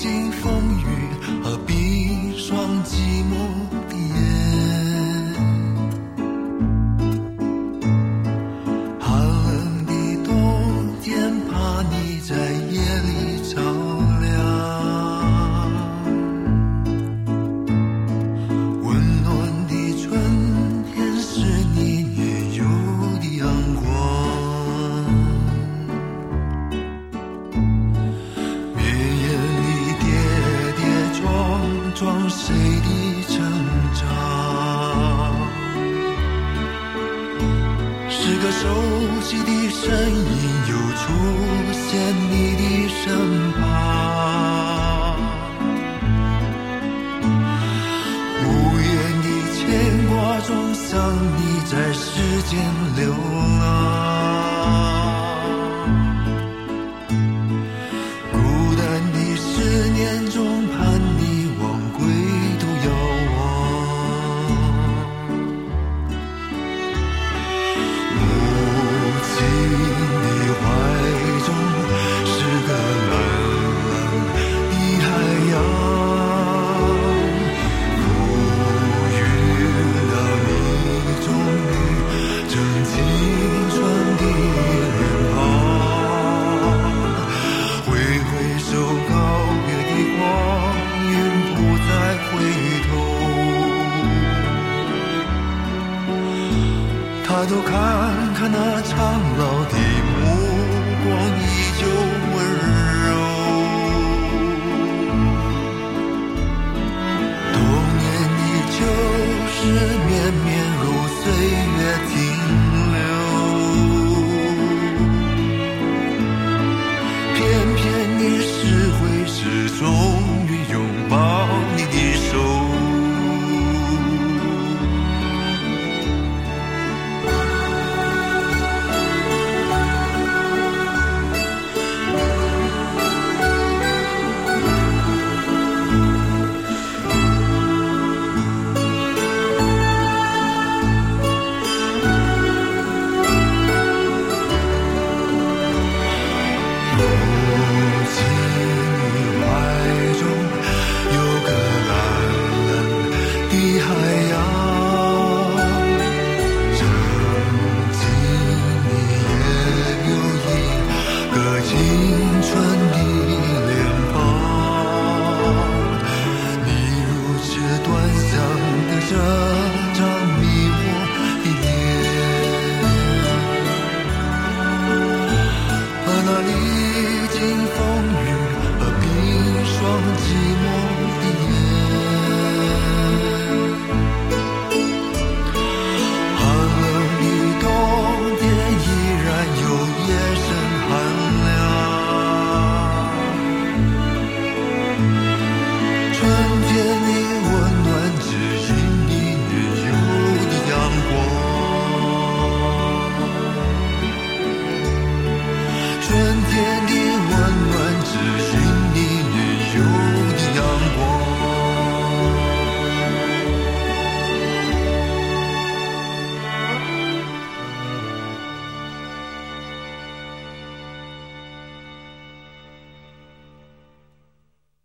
尽风雨和冰霜寂寞的夜，寒冷的冬天怕你在夜里着凉，温暖的春天是你年幼的阳光，装谁的成长，是个熟悉的身影又出现你的身旁，无言的牵挂中想你在世间流浪，孤单的思念中盼你归途遥望，母亲的怀中是个蓝蓝的海洋，赋予了你终于正青春的脸庞，挥挥手告别的光阴不再回头，抬头看看那苍老